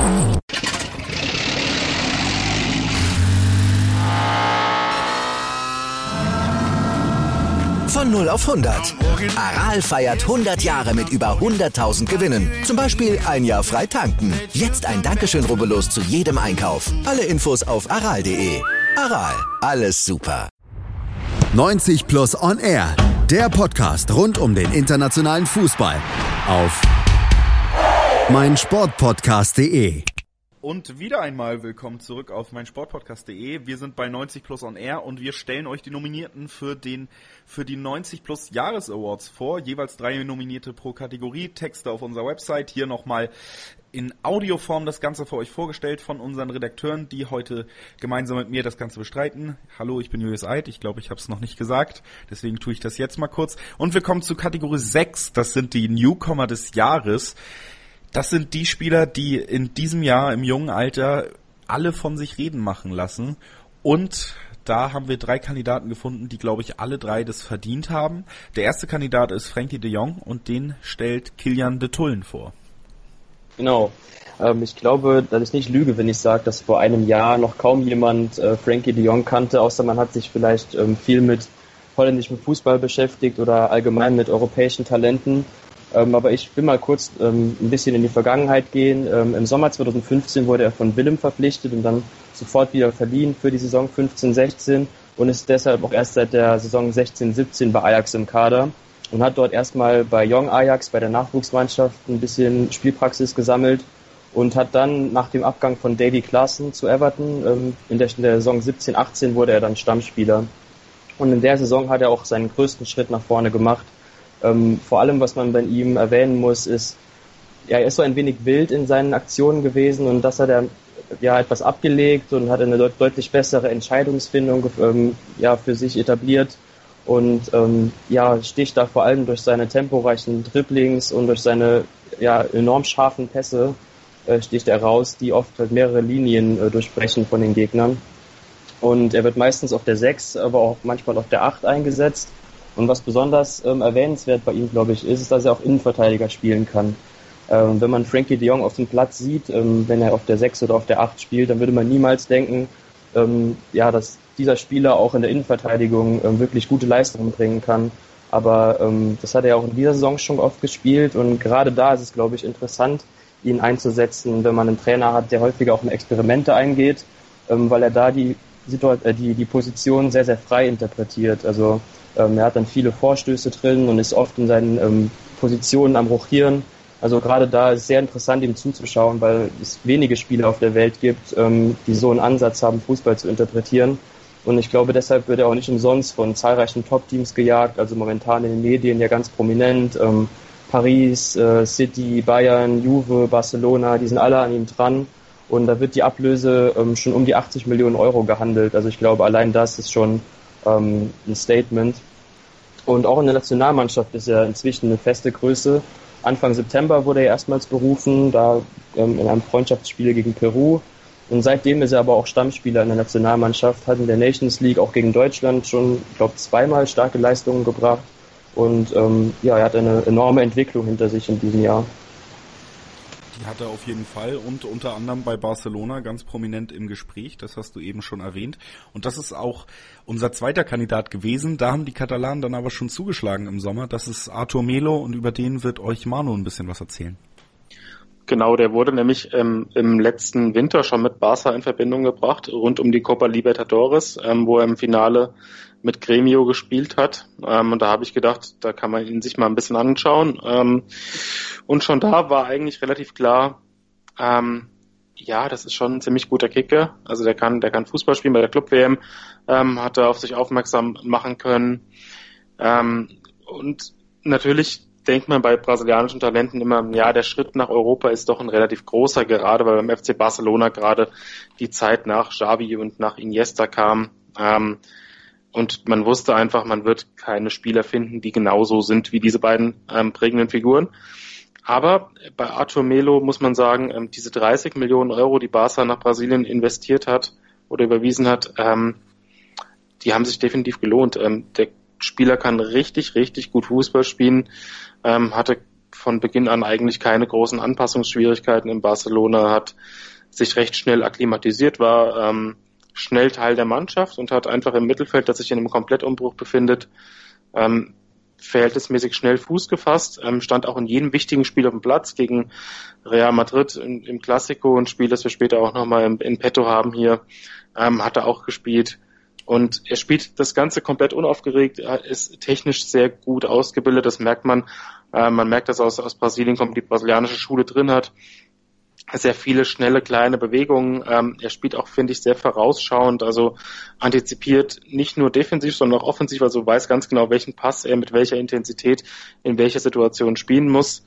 Von 0 auf 100. Aral feiert 100 Jahre mit über 100.000 Gewinnen. Zum Beispiel ein Jahr frei tanken. Jetzt ein Dankeschön, rubbellos zu jedem Einkauf. Alle Infos auf aral.de. Aral, alles super. 90 Plus on Air. Der Podcast rund um den internationalen Fußball. Auf meinsportpodcast.de. Und wieder einmal willkommen zurück auf meinsportpodcast.de. Wir sind bei 90 Plus on Air und wir stellen euch die Nominierten für die 90 Plus Jahres Awards vor. Jeweils 3 Nominierte pro Kategorie. Texte auf unserer Website. Hier nochmal in Audioform das Ganze für euch vorgestellt von unseren Redakteuren, die heute gemeinsam mit mir das Ganze bestreiten. Hallo, ich bin Julius Eid. Ich glaube, ich habe es noch nicht gesagt. Deswegen tue ich das jetzt mal kurz. Und wir kommen zu Kategorie 6. Das sind die Newcomer des Jahres. Das sind die Spieler, die in diesem Jahr im jungen Alter alle von sich reden machen lassen. Und da haben wir 3 Kandidaten gefunden, die, glaube ich, alle 3 das verdient haben. Der erste Kandidat ist Frenkie de Jong und den stellt Kilian de Tullen vor. Genau. Ich glaube, dass ich nicht lüge, wenn ich sage, dass vor einem Jahr noch kaum jemand Frenkie de Jong kannte, außer man hat sich vielleicht viel mit holländischem Fußball beschäftigt oder allgemein mit europäischen Talenten. Aber ich will mal kurz ein bisschen in die Vergangenheit gehen. Im Sommer 2015 wurde er von Willem verpflichtet und dann sofort wieder verliehen für die Saison 15/16 und ist deshalb auch erst seit der Saison 16/17 bei Ajax im Kader und hat dort erstmal bei Jong Ajax, bei der Nachwuchsmannschaft, ein bisschen Spielpraxis gesammelt und hat dann nach dem Abgang von Davy Klaassen zu Everton, in der Saison 17/18 wurde er dann Stammspieler. Und in der Saison hat er auch seinen größten Schritt nach vorne gemacht. Vor allem, was man bei ihm erwähnen muss, ist, ja, er ist so ein wenig wild in seinen Aktionen gewesen und das hat er ja etwas abgelegt und hat eine deutlich bessere Entscheidungsfindung für sich etabliert und sticht da vor allem durch seine temporeichen Dribblings und durch seine enorm scharfen Pässe sticht er raus, die oft halt mehrere Linien durchbrechen von den Gegnern. Und er wird meistens auf der 6, aber auch manchmal auf der 8 eingesetzt. Und was besonders erwähnenswert bei ihm, glaube ich, ist, dass er auch Innenverteidiger spielen kann. Wenn man Frenkie de Jong auf dem Platz sieht, wenn er auf der 6 oder auf der 8 spielt, dann würde man niemals denken, dass dieser Spieler auch in der Innenverteidigung wirklich gute Leistungen bringen kann. Aber das hat er auch in dieser Saison schon oft gespielt und gerade da ist es, glaube ich, interessant, ihn einzusetzen, wenn man einen Trainer hat, der häufiger auch in Experimente eingeht, weil er da die Position sehr, sehr frei interpretiert. Also er hat dann viele Vorstöße drin und ist oft in seinen Positionen am Rochieren. Also gerade da ist es sehr interessant, ihm zuzuschauen, weil es wenige Spieler auf der Welt gibt, die so einen Ansatz haben, Fußball zu interpretieren. Und ich glaube, deshalb wird er auch nicht umsonst von zahlreichen Top-Teams gejagt, also momentan in den Medien ja ganz prominent. Paris, City, Bayern, Juve, Barcelona, die sind alle an ihm dran. Und da wird die Ablöse schon um die 80 Millionen Euro gehandelt. Also ich glaube, allein das ist schon ein Statement. Und auch in der Nationalmannschaft ist er inzwischen eine feste Größe. Anfang September wurde er erstmals berufen, da in einem Freundschaftsspiel gegen Peru. Und seitdem ist er aber auch Stammspieler in der Nationalmannschaft, hat in der Nations League auch gegen Deutschland schon, ich glaube, 2-mal starke Leistungen gebracht. Und er hat eine enorme Entwicklung hinter sich in diesem Jahr. Die hat er auf jeden Fall und unter anderem bei Barcelona ganz prominent im Gespräch, das hast du eben schon erwähnt. Und das ist auch unser zweiter Kandidat gewesen, da haben die Katalanen dann aber schon zugeschlagen im Sommer. Das ist Arthur Melo und über den wird euch Manu ein bisschen was erzählen. Genau, der wurde nämlich im letzten Winter schon mit Barca in Verbindung gebracht, rund um die Copa Libertadores, wo er im Finale mit Gremio gespielt hat. Und da habe ich gedacht, da kann man ihn sich mal ein bisschen anschauen. Und schon da war eigentlich relativ klar, das ist schon ein ziemlich guter Kicker. Also der kann Fußball spielen. Bei der Club-WM hat er auf sich aufmerksam machen können. Und natürlich denkt man bei brasilianischen Talenten immer, der Schritt nach Europa ist doch ein relativ großer, gerade weil beim FC Barcelona gerade die Zeit nach Xavi und nach Iniesta kam. Und man wusste einfach, man wird keine Spieler finden, die genauso sind wie diese beiden prägenden Figuren. Aber bei Arthur Melo muss man sagen, diese 30 Millionen Euro, die Barca nach Brasilien investiert hat oder überwiesen hat, die haben sich definitiv gelohnt. Der Spieler kann richtig, richtig gut Fußball spielen, hatte von Beginn an eigentlich keine großen Anpassungsschwierigkeiten in Barcelona, hat sich recht schnell akklimatisiert, war schnell Teil der Mannschaft und hat einfach im Mittelfeld, das sich in einem Komplettumbruch befindet, verhältnismäßig schnell Fuß gefasst, stand auch in jedem wichtigen Spiel auf dem Platz gegen Real Madrid im Clasico, ein Spiel, das wir später auch nochmal in petto haben hier, hat er auch gespielt. Und er spielt das Ganze komplett unaufgeregt, er ist technisch sehr gut ausgebildet, das merkt man. Man merkt, dass er aus Brasilien kommt, die brasilianische Schule drin hat. Sehr viele schnelle, kleine Bewegungen. Er spielt auch, finde ich, sehr vorausschauend, also antizipiert nicht nur defensiv, sondern auch offensiv, also weiß ganz genau, welchen Pass er mit welcher Intensität in welcher Situation spielen muss.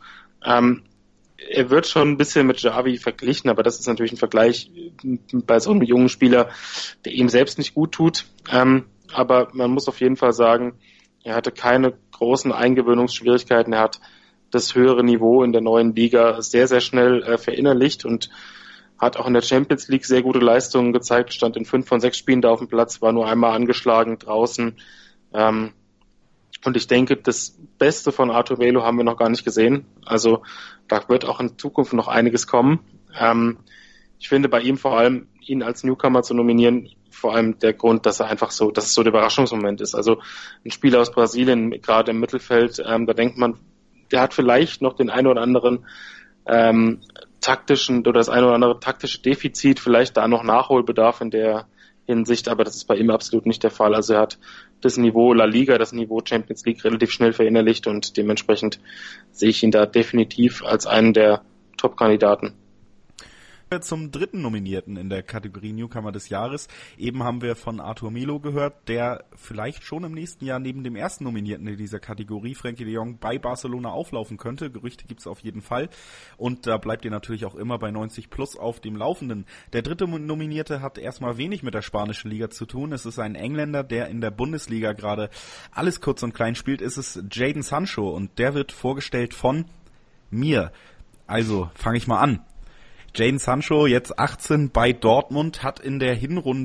Er wird schon ein bisschen mit Xavi verglichen, aber das ist natürlich ein Vergleich bei so einem jungen Spieler, der ihm selbst nicht gut tut. Aber man muss auf jeden Fall sagen, er hatte keine großen Eingewöhnungsschwierigkeiten. Er hat das höhere Niveau in der neuen Liga sehr, sehr schnell verinnerlicht und hat auch in der Champions League sehr gute Leistungen gezeigt, stand in 5 von 6 Spielen da auf dem Platz, war nur einmal angeschlagen draußen. Und ich denke, das Beste von Arthur Melo haben wir noch gar nicht gesehen. Also da wird auch in Zukunft noch einiges kommen. Ich finde bei ihm vor allem, ihn als Newcomer zu nominieren, vor allem der Grund, dass er einfach so, dass es so der Überraschungsmoment ist. Also ein Spieler aus Brasilien, gerade im Mittelfeld, da denkt man, der hat vielleicht noch den einen oder anderen taktischen oder das eine oder andere taktische Defizit, vielleicht da noch Nachholbedarf in der Hinsicht, aber das ist bei ihm absolut nicht der Fall. Also er hat das Niveau La Liga, das Niveau Champions League relativ schnell verinnerlicht und dementsprechend sehe ich ihn da definitiv als einen der Top-Kandidaten. Zum dritten Nominierten in der Kategorie Newcomer des Jahres. Eben haben wir von Arthur Melo gehört, der vielleicht schon im nächsten Jahr neben dem ersten Nominierten in dieser Kategorie, Frenkie de Jong, bei Barcelona auflaufen könnte. Gerüchte gibt's auf jeden Fall. Und da bleibt ihr natürlich auch immer bei 90 Plus auf dem Laufenden. Der dritte Nominierte hat erstmal wenig mit der spanischen Liga zu tun. Es ist ein Engländer, der in der Bundesliga gerade alles kurz und klein spielt. Es ist Jadon Sancho und der wird vorgestellt von mir. Also fange ich mal an. Jadon Sancho, jetzt 18 bei Dortmund, hat in der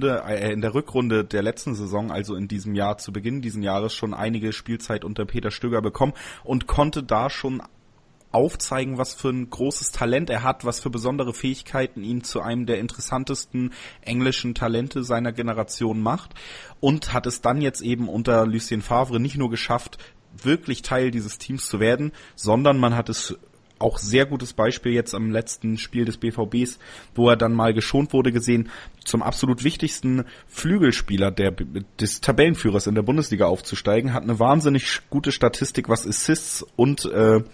Rückrunde der letzten Saison, also in diesem Jahr, zu Beginn dieses Jahres schon einige Spielzeit unter Peter Stöger bekommen und konnte da schon aufzeigen, was für ein großes Talent er hat, was für besondere Fähigkeiten ihn zu einem der interessantesten englischen Talente seiner Generation macht und hat es dann jetzt eben unter Lucien Favre nicht nur geschafft, wirklich Teil dieses Teams zu werden, sondern man hat es auch sehr gutes Beispiel jetzt am letzten Spiel des BVBs, wo er dann mal geschont wurde, gesehen, zum absolut wichtigsten Flügelspieler des Tabellenführers in der Bundesliga aufzusteigen, hat eine wahnsinnig gute Statistik, was Assists und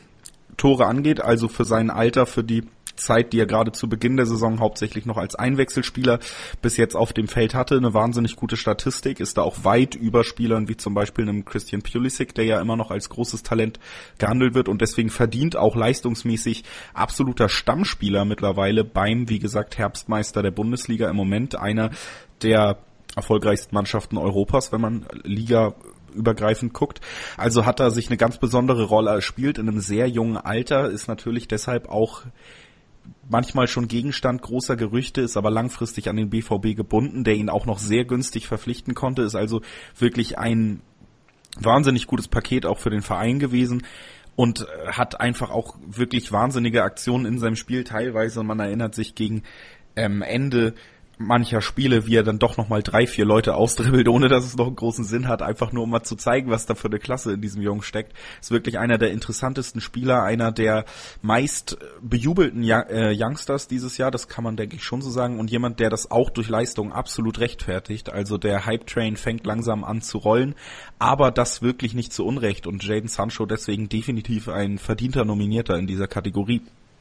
Tore angeht, also für sein Alter, für die Zeit, die er gerade zu Beginn der Saison hauptsächlich noch als Einwechselspieler bis jetzt auf dem Feld hatte, eine wahnsinnig gute Statistik, ist da auch weit über Spielern wie zum Beispiel einem Christian Pulisic, der ja immer noch als großes Talent gehandelt wird und deswegen verdient auch leistungsmäßig absoluter Stammspieler mittlerweile beim, wie gesagt, Herbstmeister der Bundesliga im Moment, einer der erfolgreichsten Mannschaften Europas, wenn man Liga übergreifend guckt. Also hat er sich eine ganz besondere Rolle erspielt in einem sehr jungen Alter, ist natürlich deshalb auch manchmal schon Gegenstand großer Gerüchte, ist aber langfristig an den BVB gebunden, der ihn auch noch sehr günstig verpflichten konnte, ist also wirklich ein wahnsinnig gutes Paket auch für den Verein gewesen und hat einfach auch wirklich wahnsinnige Aktionen in seinem Spiel teilweise, und man erinnert sich gegen Ende mancher Spiele, wie er dann doch nochmal 3-4 Leute ausdribbelt, ohne dass es noch einen großen Sinn hat, einfach nur um mal zu zeigen, was da für eine Klasse in diesem Jungen steckt. Ist wirklich einer der interessantesten Spieler, einer der meist bejubelten Youngsters dieses Jahr, das kann man, denke ich, schon so sagen, und jemand, der das auch durch Leistung absolut rechtfertigt. Also der Hype-Train fängt langsam an zu rollen, aber das wirklich nicht zu Unrecht, und Jadon Sancho deswegen definitiv ein verdienter Nominierter in dieser Kategorie.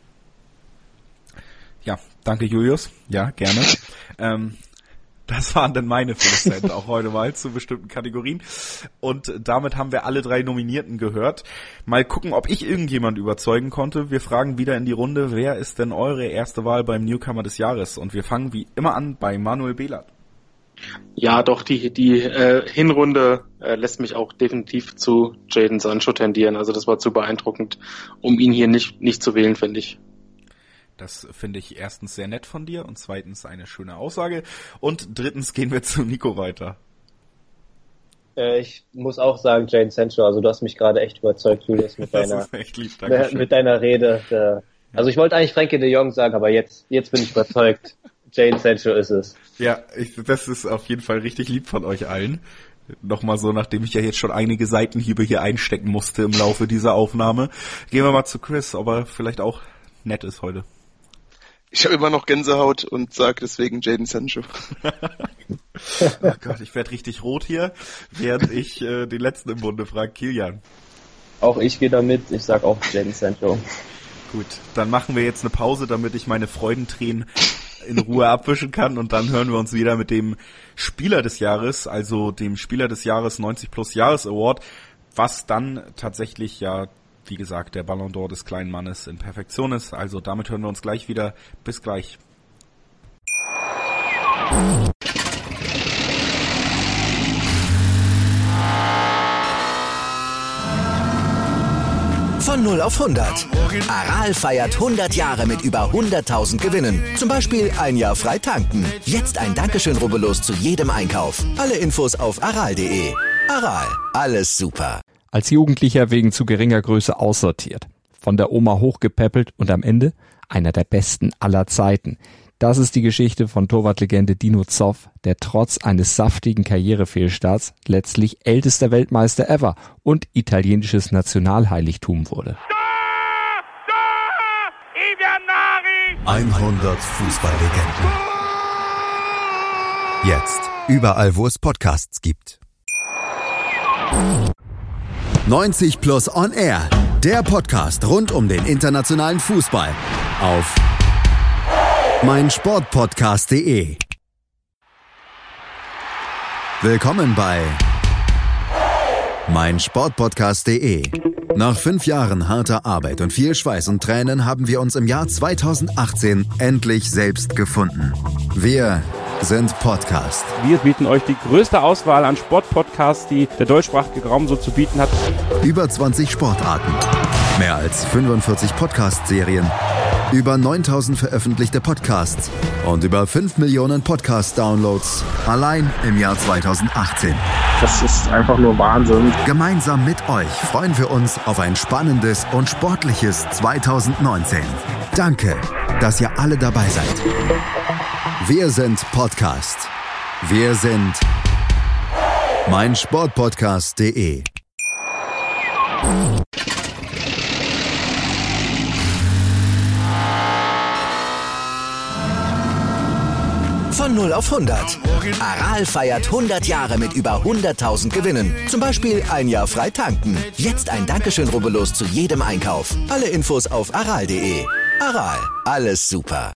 Ja, danke Julius. Ja, gerne. Das waren dann meine 5 Cent auch heute mal zu bestimmten Kategorien. Und damit haben wir alle 3 Nominierten gehört. Mal gucken, ob ich irgendjemand überzeugen konnte. Wir fragen wieder in die Runde, wer ist denn eure erste Wahl beim Newcomer des Jahres? Und wir fangen wie immer an bei Manuel Behlert. Ja, doch, die Hinrunde lässt mich auch definitiv zu Jadon Sancho tendieren. Also das war zu beeindruckend, um ihn hier nicht zu wählen, finde ich. Das finde ich erstens sehr nett von dir und zweitens eine schöne Aussage. Und drittens gehen wir zu Nico weiter. Ich muss auch sagen, Jadon Sancho, also du hast mich gerade echt überzeugt, Julius, mit deiner Rede. Also ich wollte eigentlich Frenkie de Jong sagen, aber jetzt bin ich überzeugt. Jadon Sancho ist es. Ja, das ist auf jeden Fall richtig lieb von euch allen. Nochmal so, nachdem ich ja jetzt schon einige Seitenhiebe hier einstecken musste im Laufe dieser Aufnahme. Gehen wir mal zu Chris, ob er vielleicht auch nett ist heute. Ich habe immer noch Gänsehaut und sage deswegen Jadon Sancho. Oh Gott, ich werde richtig rot hier, während ich den letzten im Bunde frage, Kilian. Auch ich gehe damit, ich sag auch Jadon Sancho. Gut, dann machen wir jetzt eine Pause, damit ich meine Freudentränen in Ruhe abwischen kann und dann hören wir uns wieder mit dem Spieler des Jahres, also dem Spieler des Jahres 90 Plus Jahres Award, was dann tatsächlich ja, wie gesagt, der Ballon d'Or des kleinen Mannes in Perfektion ist. Also damit hören wir uns gleich wieder. Bis gleich. Von 0 auf 100. Aral feiert 100 Jahre mit über 100.000 Gewinnen. Zum Beispiel ein Jahr frei tanken. Jetzt ein Dankeschön, rubbellos zu jedem Einkauf. Alle Infos auf aral.de. Aral, alles super. Als Jugendlicher wegen zu geringer Größe aussortiert. Von der Oma hochgepäppelt und am Ende einer der besten aller Zeiten. Das ist die Geschichte von Torwartlegende Dino Zoff, der trotz eines saftigen Karrierefehlstarts letztlich ältester Weltmeister ever und italienisches Nationalheiligtum wurde. 100 Fußballlegenden. Jetzt überall, wo es Podcasts gibt. 90 Plus On Air, der Podcast rund um den internationalen Fußball auf meinsportpodcast.de. Willkommen bei meinsportpodcast.de. Nach 5 Jahren harter Arbeit und viel Schweiß und Tränen haben wir uns im Jahr 2018 endlich selbst gefunden. Wir sind Podcast. Wir bieten euch die größte Auswahl an Sportpodcasts, die der deutschsprachige Raum so zu bieten hat. Über 20 Sportarten, mehr als 45 Podcast-Serien, über 9000 veröffentlichte Podcasts und über 5 Millionen Podcast-Downloads allein im Jahr 2018. Das ist einfach nur Wahnsinn. Gemeinsam mit euch freuen wir uns auf ein spannendes und sportliches 2019. Danke, dass ihr alle dabei seid. Wir sind Podcast. Wir sind meinsportpodcast.de. Von 0 auf 100. Aral feiert 100 Jahre mit über 100.000 Gewinnen. Zum Beispiel ein Jahr frei tanken. Jetzt ein Dankeschön, rubbellos zu jedem Einkauf. Alle Infos auf aral.de. Aral, alles super.